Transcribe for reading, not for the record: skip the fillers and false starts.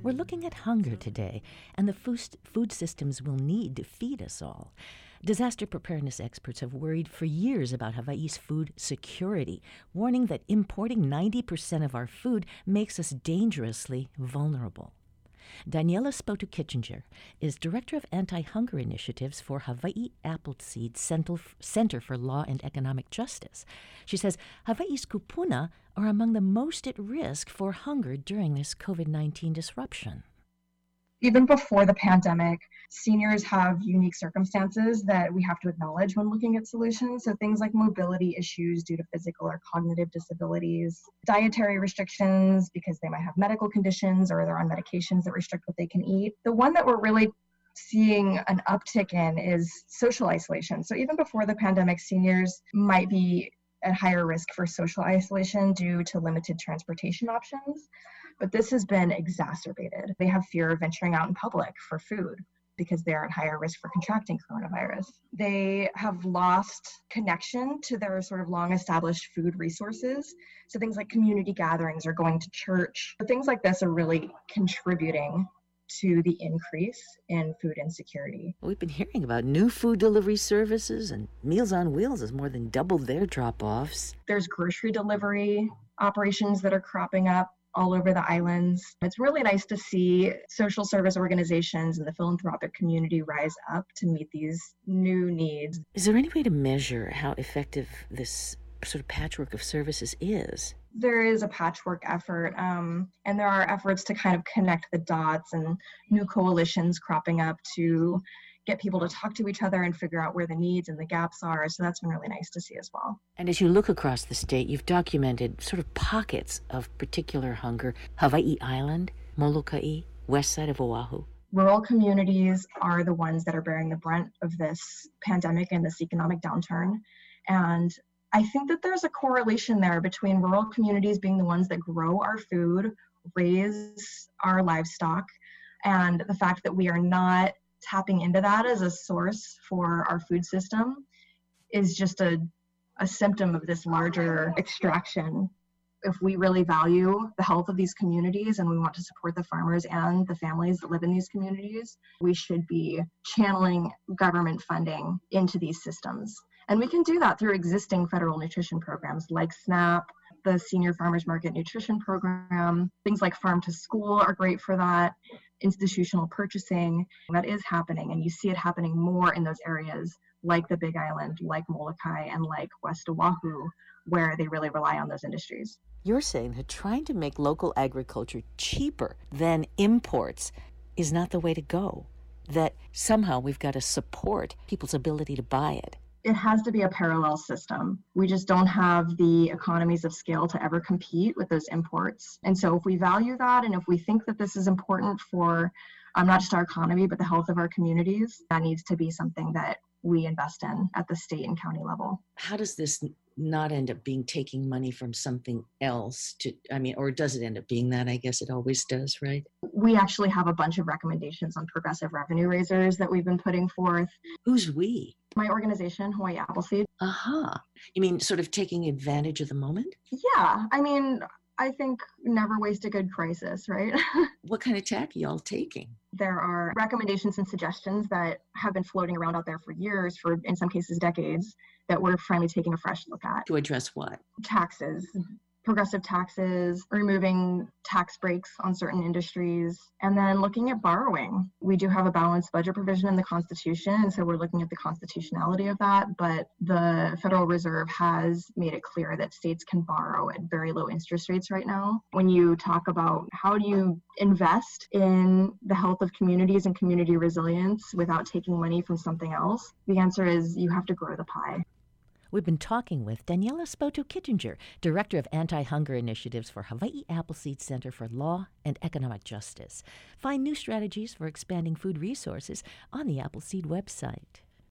We're looking at hunger today and the food systems we'll need to feed us all. Disaster preparedness experts have worried for years about Hawaii's food security, warning that importing 90% of our food makes us dangerously vulnerable. Daniela Spoto-Kitchinger is Director of Anti-Hunger Initiatives for Hawaii Appleseed Center for Law and Economic Justice. She says Hawaii's kupuna are among the most at risk for hunger during this COVID-19 disruption. Even before the pandemic, seniors have unique circumstances that we have to acknowledge when looking at solutions. So things like mobility issues due to physical or cognitive disabilities, dietary restrictions because they might have medical conditions or they're on medications that restrict what they can eat. The one that we're really seeing an uptick in is social isolation. So even before the pandemic, seniors might be at higher risk for social isolation due to limited transportation options. But this has been exacerbated. They have fear of venturing out in public for food because they're at higher risk for contracting coronavirus. They have lost connection to their sort of long-established food resources. So things like community gatherings or going to church, things like this are really contributing to the increase in food insecurity. We've been hearing about new food delivery services, and Meals on Wheels has more than doubled their drop-offs. There's grocery delivery operations that are cropping up all over the islands. It's really nice to see social service organizations and the philanthropic community rise up to meet these new needs. Is there any way to measure how effective this sort of patchwork of services is? There is a patchwork effort, and there are efforts to kind of connect the dots and new coalitions cropping up to get people to talk to each other and figure out where the needs and the gaps are. So that's been really nice to see as well. And as you look across the state, you've documented sort of pockets of particular hunger. Hawaii Island, Molokai, west side of Oahu. Rural communities are the ones that are bearing the brunt of this pandemic and this economic downturn. And I think that there's a correlation there between rural communities being the ones that grow our food, raise our livestock, and the fact that we are not tapping into that as a source for our food system is just a symptom of this larger extraction. If we really value the health of these communities and we want to support the farmers and the families that live in these communities, we should be channeling government funding into these systems. And we can do that through existing federal nutrition programs like SNAP, the Senior Farmers Market Nutrition Program. Things like Farm to School are great for that. Institutional purchasing, that is happening, and you see it happening more in those areas like the Big Island, like Molokai, and like West Oahu, where they really rely on those industries. You're saying that trying to make local agriculture cheaper than imports is not the way to go, that somehow we've got to support people's ability to buy it. It has to be a parallel system. We just don't have the economies of scale to ever compete with those imports. And so if we value that, and if we think that this is important for not just our economy, but the health of our communities, that needs to be something that we invest in at the state and county level. How does this not end up being taking money from something else or does it end up being that? I guess it always does, right? We actually have a bunch of recommendations on progressive revenue raisers that we've been putting forth. Who's we? My organization, Hawaii Appleseed. You mean sort of taking advantage of the moment? Yeah, I think never waste a good crisis, right? What kind of tack are y'all taking? There are recommendations and suggestions that have been floating around out there for years, for in some cases decades, that we're finally taking a fresh look at. To address what? Taxes, progressive taxes, removing tax breaks on certain industries, and then looking at borrowing. We do have a balanced budget provision in the Constitution, and so we're looking at the constitutionality of that, but the Federal Reserve has made it clear that states can borrow at very low interest rates right now. When you talk about how do you invest in the health of communities and community resilience without taking money from something else, the answer is you have to grow the pie. We've been talking with Daniela Spoto-Kitchinger, Director of Anti-Hunger Initiatives for Hawaii Appleseed Center for Law and Economic Justice. Find new strategies for expanding food resources on the Appleseed website.